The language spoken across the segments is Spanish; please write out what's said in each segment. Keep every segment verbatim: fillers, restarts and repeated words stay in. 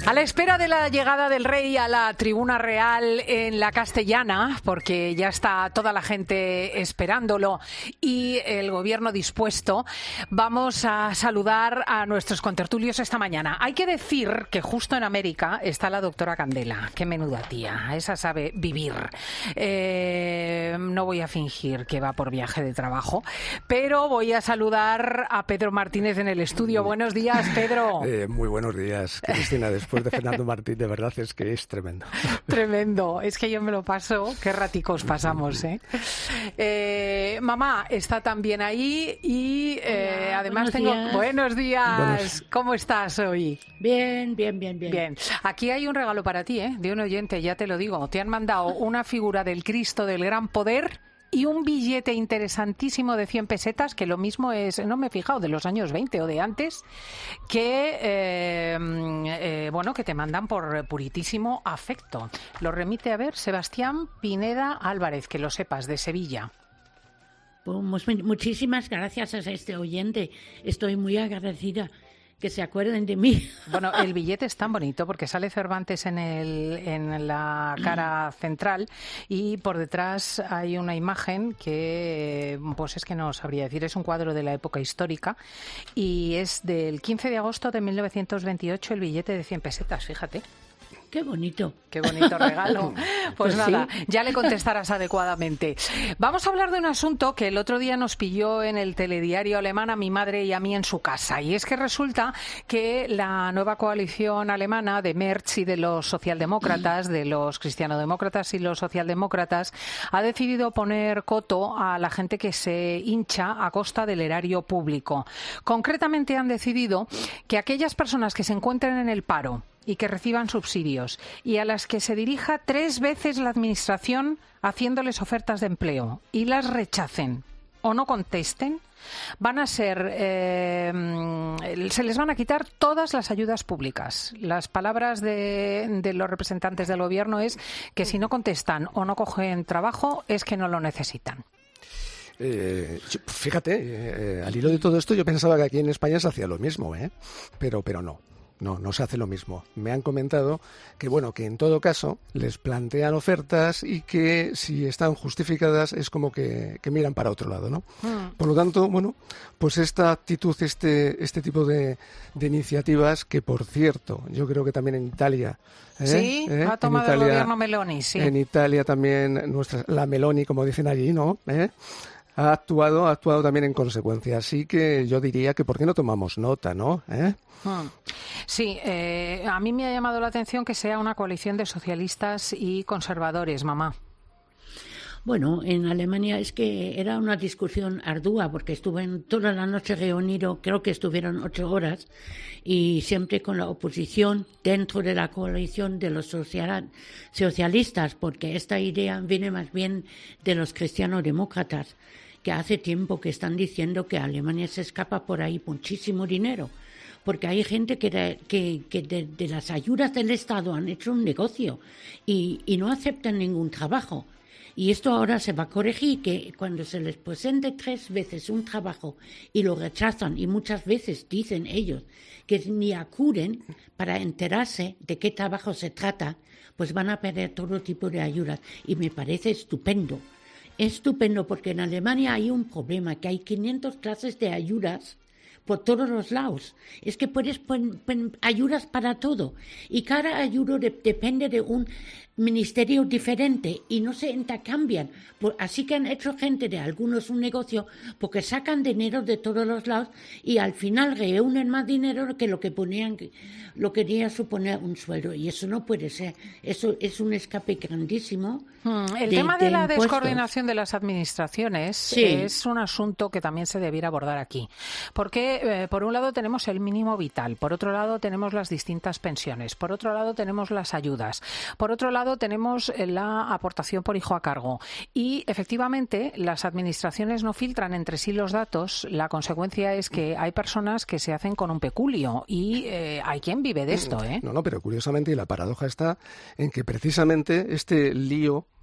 A la espera de la llegada del rey a la tribuna real en la Castellana, porque ya está toda la gente esperándolo y el gobierno dispuesto, vamos a saludar a nuestros contertulios esta mañana. Hay que decir que justo en América está la doctora Candela. Qué menuda tía, esa sabe vivir. Eh, no voy a fingir que va por viaje de trabajo, pero voy a saludar a Pedro Martínez en el estudio. Buenos días, Pedro. Eh, muy buenos días, Cristina. Después de Fernando Martín, de verdad es que es tremendo. Tremendo. Es que yo me lo paso. Qué raticos pasamos, ¿eh? eh mamá está también ahí y eh, Hola, además tengo... Días. Buenos días. Buenos... ¿Cómo estás hoy? Bien, bien, bien, bien. Bien. Aquí hay un regalo para ti, ¿eh? De un oyente, ya te lo digo. Te han mandado una figura del Cristo del Gran Poder y un billete interesantísimo de cien pesetas, que lo mismo es, no me he fijado, de los años veinte o de antes, que eh, eh, bueno, que te mandan por puritísimo afecto. Lo remite, a ver, Sebastián Pineda Álvarez, que lo sepas, de Sevilla. Pues muchísimas gracias a este oyente. Estoy muy agradecida que se acuerden de mí. Bueno, el billete es tan bonito porque sale Cervantes en, el, en la cara central y por detrás hay una imagen que, pues es que no sabría decir, es un cuadro de la época histórica y es del quince de agosto de mil novecientos veintiocho, el billete de cien pesetas, fíjate. ¡Qué bonito! ¡Qué bonito regalo! Pues, pues nada, sí. Ya le contestarás adecuadamente. Vamos a hablar de un asunto que el otro día nos pilló en el telediario alemán a mi madre y a mí en su casa. Y es que resulta que la nueva coalición alemana de Merz y de los socialdemócratas, de los cristianodemócratas y los socialdemócratas, ha decidido poner coto a la gente que se hincha a costa del erario público. Concretamente han decidido que aquellas personas que se encuentren en el paro y que reciban subsidios y a las que se dirija tres veces la administración haciéndoles ofertas de empleo y las rechacen o no contesten, van a ser eh, se les van a quitar todas las ayudas públicas. Las palabras de, de los representantes del gobierno es que si no contestan o no cogen trabajo es que no lo necesitan. Eh, fíjate, eh, al hilo de todo esto yo pensaba que aquí en España se hacía lo mismo, ¿eh? pero, pero no. No, no se hace lo mismo. Me han comentado que, bueno, que en todo caso les plantean ofertas y que si están justificadas es como que, que miran para otro lado, ¿no? Mm. Por lo tanto, bueno, pues esta actitud, este este tipo de, de iniciativas, que por cierto, yo creo que también en Italia... ¿eh? Sí, ¿eh? ha tomado Italia, el gobierno Meloni, sí. En Italia también, nuestra, la Meloni, como dicen allí, ¿no? ¿Eh? Ha actuado, ha actuado también en consecuencia. Así que yo diría que ¿por qué no tomamos nota, no? ¿Eh? Sí, eh, a mí me ha llamado la atención que sea una coalición de socialistas y conservadores, mamá. Bueno, en Alemania es que era una discusión ardua porque estuve toda la noche reunido, creo que estuvieron ocho horas, y siempre con la oposición dentro de la coalición de los social, socialistas, porque esta idea viene más bien de los cristianodemócratas, que hace tiempo que están diciendo que Alemania se escapa por ahí muchísimo dinero. Porque hay gente que de, que, que de, de las ayudas del Estado han hecho un negocio y, y no aceptan ningún trabajo. Y esto ahora se va a corregir, que cuando se les presente tres veces un trabajo y lo rechazan, y muchas veces dicen ellos que ni acuden para enterarse de qué trabajo se trata, pues van a perder todo tipo de ayudas. Y me parece estupendo. Estupendo, porque en Alemania hay un problema, que hay quinientas clases de ayudas por todos los lados. Es que puedes poner ayudas para todo y cada ayuda de, depende de un ministerio diferente y no se intercambian. Por, así que han hecho gente de algunos un negocio porque sacan dinero de todos los lados y al final reúnen más dinero que lo que ponían, lo que quería suponer un sueldo, y eso no puede ser. Eso es un escape grandísimo. Hmm, el de, tema de, de la impuestos. Descoordinación de las administraciones sí. es un asunto que también se debiera abordar aquí, porque eh, por un lado tenemos el mínimo vital, por otro lado tenemos las distintas pensiones, por otro lado tenemos las ayudas, por otro lado tenemos la aportación por hijo a cargo y efectivamente las administraciones no filtran entre sí los datos. La consecuencia es que hay personas que se hacen con un peculio y eh, hay quien vive de esto, ¿eh? No, no, pero curiosamente, y la paradoja está en que precisamente este lío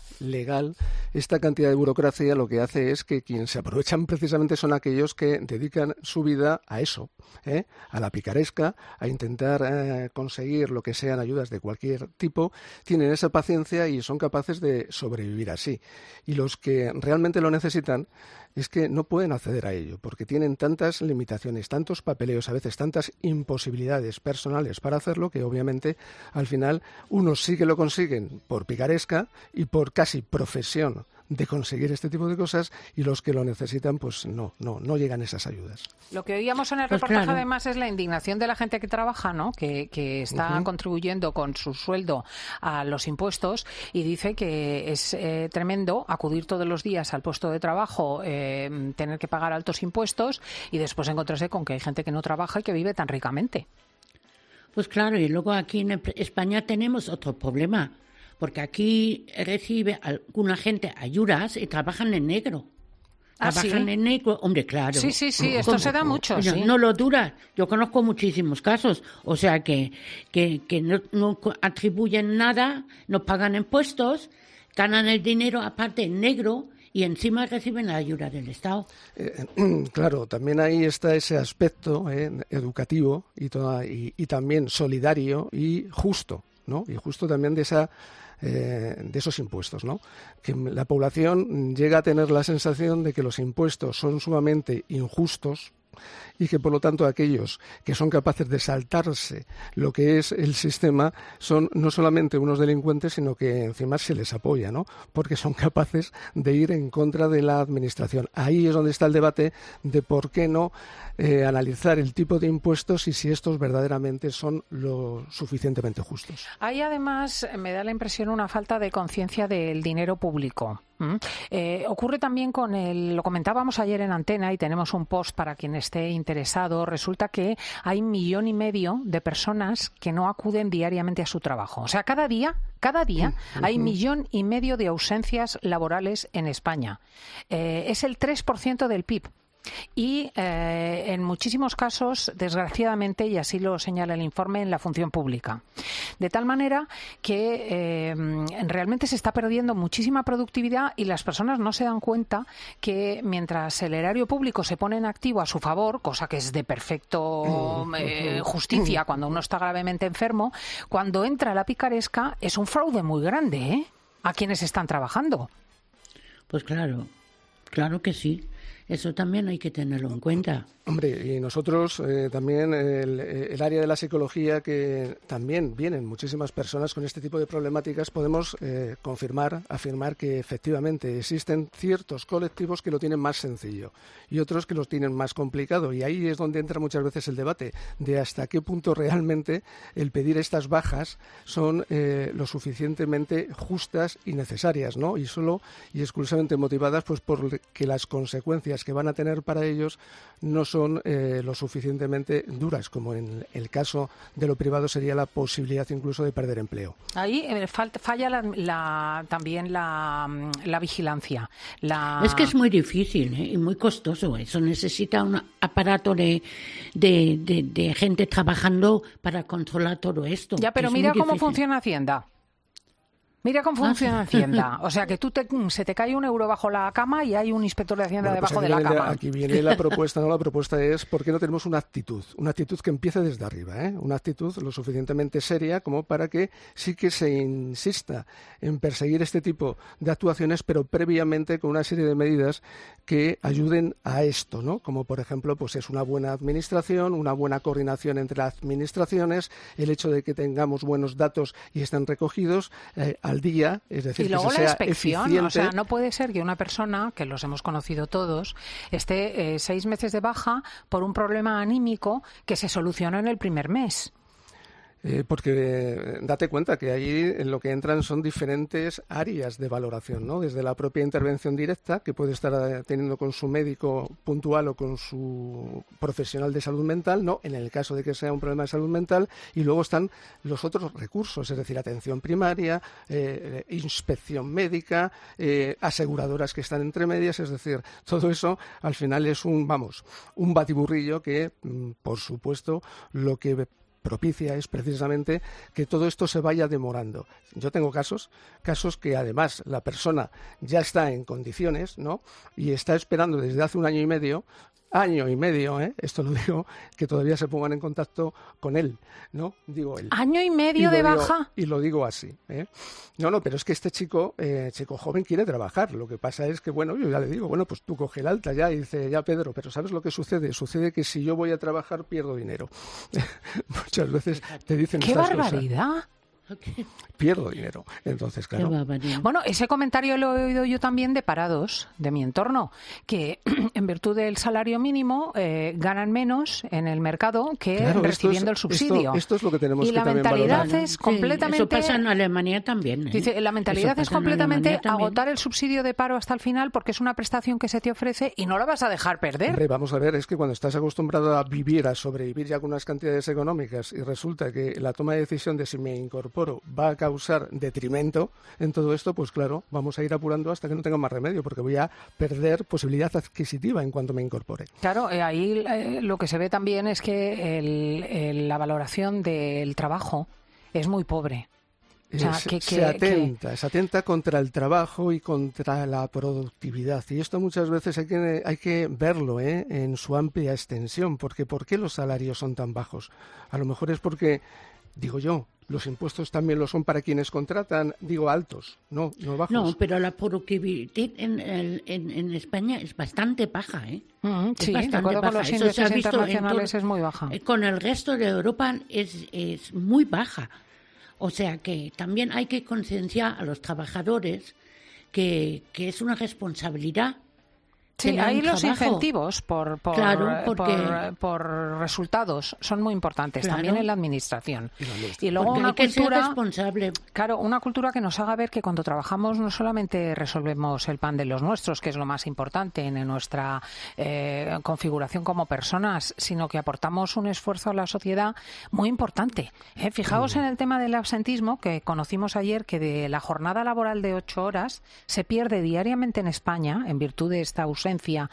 legal, esta cantidad de burocracia lo que hace es que quienes se aprovechan precisamente son aquellos que dedican su vida a eso, ¿eh? a la picaresca, a intentar eh, conseguir lo que sean ayudas de cualquier tipo, tienen esa paciencia y son capaces de sobrevivir así. Y los que realmente lo necesitan es que no pueden acceder a ello, porque tienen tantas limitaciones, tantos papeleos, a veces tantas imposibilidades personales para hacerlo, que obviamente al final unos sí que lo consiguen por picaresca y por casi profesión de conseguir este tipo de cosas, y los que lo necesitan pues no, no, no llegan esas ayudas. Lo que oíamos en el Pues reportaje claro. además es la indignación de la gente que trabaja, ¿no? Que, que está Uh-huh. contribuyendo con su sueldo a los impuestos, y dice que es eh, tremendo acudir todos los días al puesto de trabajo, eh, tener que pagar altos impuestos y después encontrarse con que hay gente que no trabaja y que vive tan ricamente. Pues claro, y luego aquí en España tenemos otro problema, porque aquí recibe alguna gente ayudas y trabajan en negro. ¿Ah, Trabajan sí? en negro, hombre, claro. Sí, sí, sí, esto ¿Cómo? se da mucho, Oye, sí. No lo dura. Yo conozco muchísimos casos, o sea que, que, que no, no atribuyen nada, no pagan impuestos, ganan el dinero aparte en negro y encima reciben la ayuda del Estado. Eh, claro, también ahí está ese aspecto eh, educativo y, toda, y, y también solidario y justo, ¿no? Y justo también de esa eh, de esos impuestos, ¿no? Que la población llega a tener la sensación de que los impuestos son sumamente injustos y que por lo tanto aquellos que son capaces de saltarse lo que es el sistema son no solamente unos delincuentes, sino que encima se les apoya, ¿no? Porque son capaces de ir en contra de la administración. Ahí es donde está el debate de por qué no eh, analizar el tipo de impuestos y si estos verdaderamente son lo suficientemente justos. Hay además, me da la impresión, una falta de conciencia del dinero público. ¿Mm? Eh, ocurre también con el, lo comentábamos ayer en Antena y tenemos un post para quien esté interesado. Resulta que hay un millón y medio de personas que no acuden diariamente a su trabajo. O sea, cada día, cada día hay millón y medio de ausencias laborales en España. Eh, es el tres por ciento del P I B. Y eh, en muchísimos casos, desgraciadamente, y así lo señala el informe, en la función pública. De tal manera que eh, realmente se está perdiendo muchísima productividad y las personas no se dan cuenta que mientras el erario público se pone en activo a su favor, cosa que es de perfecto eh, justicia cuando uno está gravemente enfermo, cuando entra la picaresca es un fraude muy grande, ¿eh? A quienes están trabajando. Pues claro, claro que sí. Eso también hay que tenerlo en cuenta. Hombre, y nosotros eh, también, el, el área de la psicología, que también vienen muchísimas personas con este tipo de problemáticas, podemos eh, confirmar, afirmar que efectivamente existen ciertos colectivos que lo tienen más sencillo y otros que lo tienen más complicado. Y ahí es donde entra muchas veces el debate de hasta qué punto realmente el pedir estas bajas son eh, lo suficientemente justas y necesarias, ¿no? Y solo y exclusivamente motivadas pues por que las consecuencias que van a tener para ellos no son eh, lo suficientemente duras, como en el caso de lo privado sería la posibilidad incluso de perder empleo. Ahí eh, falta, falla la, la, también la, la vigilancia. La... Es que es muy difícil, ¿eh? Y muy costoso. Eso necesita un aparato de, de, de, de gente trabajando para controlar todo esto. Ya, pero es mira muy cómo difícil. funciona Hacienda. Mira cómo funciona Hacienda. O sea, que tú te, se te cae un euro bajo la cama y hay un inspector de Hacienda Bueno, pues debajo de aquí la viene- cama. Aquí viene la propuesta, ¿no? La propuesta es ¿por qué no tenemos una actitud? Una actitud que empiece desde arriba, ¿eh? Una actitud lo suficientemente seria como para que sí que se insista en perseguir este tipo de actuaciones, pero previamente con una serie de medidas que ayuden a esto, ¿no? Como por ejemplo, pues es una buena administración, una buena coordinación entre las administraciones, el hecho de que tengamos buenos datos y estén recogidos eh, al día, es decir, Y luego que la se sea inspección, eficiente. o sea, no puede ser que una persona, que los hemos conocido todos, esté eh, seis meses de baja por un problema anímico que se solucionó en el primer mes. Eh, porque eh, date cuenta que ahí en lo que entran son diferentes áreas de valoración, ¿no? Desde la propia intervención directa, que puede estar eh, teniendo con su médico puntual o con su profesional de salud mental, ¿no? En el caso de que sea un problema de salud mental, y luego están los otros recursos, es decir, atención primaria, eh, inspección médica, eh, aseguradoras que están entre medias, es decir, todo eso al final es un, vamos, un batiburrillo que, mm, por supuesto, lo que propicia es precisamente que todo esto se vaya demorando. Yo tengo casos, casos que además la persona ya está en condiciones, ¿no? Y está esperando desde hace un año y medio, año y medio, ¿eh? Esto lo digo, que todavía se pongan en contacto con él, ¿no? Digo él. ¿Año y medio de digo, baja? Y lo digo así, ¿eh? No, no, pero es que este chico, eh, chico joven quiere trabajar. Lo que pasa es que, bueno, yo ya le digo, bueno, pues tú coge el alta ya, y dice, ya Pedro, pero ¿sabes lo que sucede? Sucede que si yo voy a trabajar pierdo dinero. Muchas veces te dicen ¡Qué estas barbaridad! cosas. Pierdo dinero. Entonces, claro. Bueno, ese comentario lo he oído yo también de parados de mi entorno, que en virtud del salario mínimo eh, ganan menos en el mercado que claro, recibiendo esto es, el subsidio. Esto, esto es lo que tenemos y que la también mentalidad valorar. es Sí, completamente. eso pasa en Alemania también. ¿eh? Dice, la mentalidad Eso es pasa en completamente Alemania también. agotar el subsidio de paro hasta el final porque es una prestación que se te ofrece y no la vas a dejar perder. Hombre, vamos a ver, es que cuando estás acostumbrado a vivir, a sobrevivir ya con unas cantidades económicas y resulta que la toma de decisión de si me incorporo va a causar detrimento en todo esto, pues claro, vamos a ir apurando hasta que no tenga más remedio, porque voy a perder posibilidad adquisitiva en cuanto me incorpore. Claro, eh, ahí eh, lo que se ve también es que el, el, la valoración del trabajo es muy pobre. O sea, se, que, se que, atenta, que... se atenta contra el trabajo y contra la productividad. Y esto muchas veces hay que, hay que verlo ¿eh? en su amplia extensión, porque ¿por qué los salarios son tan bajos? A lo mejor es porque, digo yo, los impuestos también lo son para quienes contratan, digo, altos, no, no bajos. No, pero la productividad en, en, en España es bastante baja, ¿eh? Mm, es sí, de acuerdo con los Eso índices internacionales todo, es muy baja. Con el resto de Europa es, es muy baja. O sea que también hay que concienciar a los trabajadores que, que es una responsabilidad. Sí, hay los incentivos por, por, claro, porque... por, por resultados son muy importantes, claro. También en la administración. Y, la administración. Y luego porque una hay que cultura, ser responsable. Claro, una cultura que nos haga ver que cuando trabajamos no solamente resolvemos el pan de los nuestros, que es lo más importante en nuestra eh, configuración como personas, sino que aportamos un esfuerzo a la sociedad muy importante. ¿eh? Fijaos mm. en el tema del absentismo, que conocimos ayer, que de la jornada laboral de ocho horas se pierde diariamente en España, en virtud de esta ausencia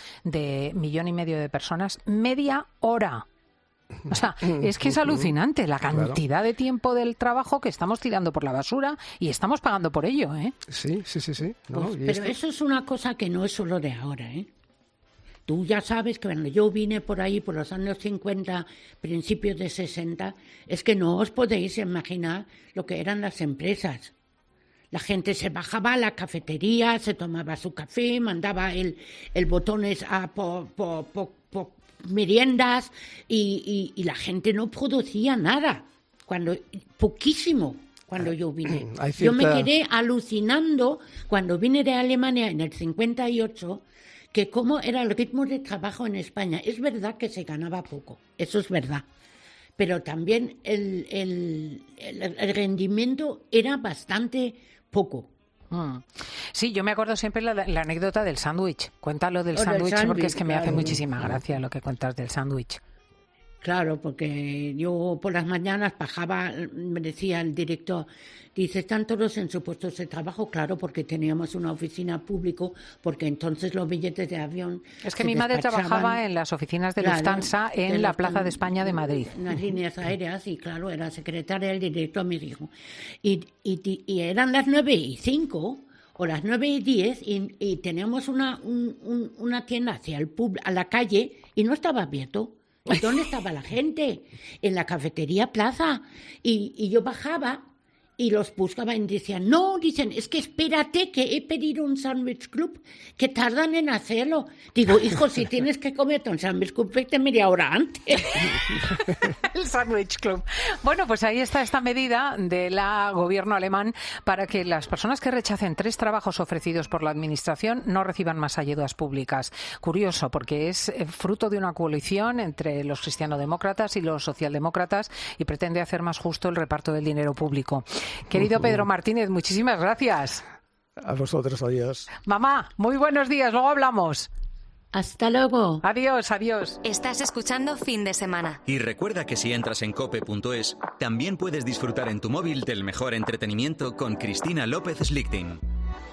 de millón y medio de personas, media hora. O sea, es que es alucinante la cantidad de tiempo del trabajo que estamos tirando por la basura y estamos pagando por ello, ¿eh? Sí, sí, sí, sí. No, pues, pero esto... eso es una cosa que no es solo de ahora, ¿eh? Tú ya sabes que cuando yo vine por ahí, por los años cincuenta, principios de sesenta, es que no os podéis imaginar lo que eran las empresas. La gente se bajaba a la cafetería, se tomaba su café, mandaba el, el botones a por, por, por, por meriendas y, y, y la gente no producía nada, cuando poquísimo cuando yo vine. Cierta... Yo me quedé alucinando cuando vine de Alemania en el cincuenta y ocho, que cómo era el ritmo de trabajo en España. Es verdad que se ganaba poco, eso es verdad. Pero también el, el, el, el rendimiento era bastante poco. Mm. Sí, yo me acuerdo siempre la, la anécdota del sándwich. Cuéntalo del sándwich porque es que me claro. hace muchísima gracia lo que cuentas del sándwich. Claro, porque yo por las mañanas bajaba, me decía el director, dice, ¿están todos en sus puestos de trabajo? Claro, porque teníamos una oficina pública, porque entonces los billetes de avión Es que mi madre trabajaba en las oficinas de Lufthansa claro, en de la Plaza de España de Madrid. En las líneas aéreas, y claro, era secretaria del director, me dijo. Y, y, y eran las nueve y cinco o las nueve y diez y, y teníamos una, un, un, una tienda hacia el pub, a la calle y no estaba abierto. ¿Y dónde estaba la gente? En la cafetería Plaza. Y, y yo bajaba y los buscaba y decían, no, dicen, es que espérate que he pedido un sándwich club, que tardan en hacerlo. Digo, hijo, si tienes que comerte un sándwich club, vete media hora antes. El sándwich club. Bueno, pues ahí está esta medida del gobierno alemán para que las personas que rechacen tres trabajos ofrecidos por la administración no reciban más ayudas públicas. Curioso, porque es fruto de una coalición entre los cristianodemócratas y los socialdemócratas y pretende hacer más justo el reparto del dinero público. Querido Pedro Martínez, muchísimas gracias. A vosotros, adiós. Mamá, muy buenos días, luego hablamos. Hasta luego. Adiós, adiós. Estás escuchando Fin de Semana. Y recuerda que si entras en cope punto es, también puedes disfrutar en tu móvil del mejor entretenimiento con Cristina López Slichting.